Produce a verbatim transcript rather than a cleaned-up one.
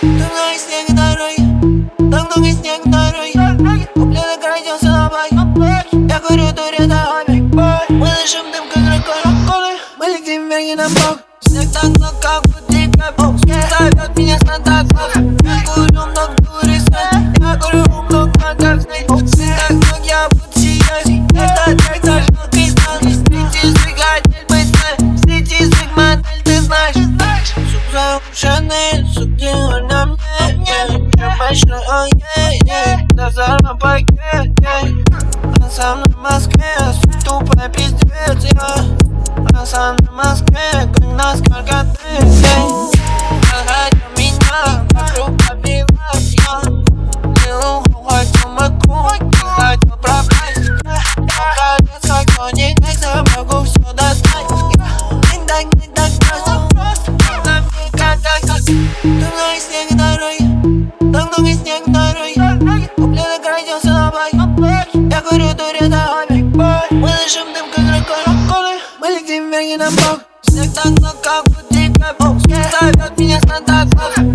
Много снег на дороге, так много снег на дороге. Ублюдок родился на байке. Я курю дури на хобби. Мы дышим дым, как раколы. Мы летим вверх на бок. Снег так много, как будто бог. Зовет меня Санта-Клаус. Я курю много дури снег. Я курю много, как снег. Снег так много, я буду сиять. Это трек за жалкой стали. Среди свой хотел быть нами. Среди своих модель ты знаешь. Суп заушенный, суп делай на мне. Чё большой, о е до взорва пакет. А сам на Москве, тупо пиздец, я. А сам на Москве, конь насколько ты, заходи меня, вокруг побилась я. Делал хотел маку, не хотел пропасть. Я колец, как коник, как собаку все достать. Не так, не так просто, на мне когда-то. Много снег на дороге, так много снег на дороге. Ублюдок родился на байке. Я курю дури на хобби. Мы дышим дым, как раколы. Мы летим вверх на бок. Снег так много, как будто бог. Зовет меня Санта-Клаус.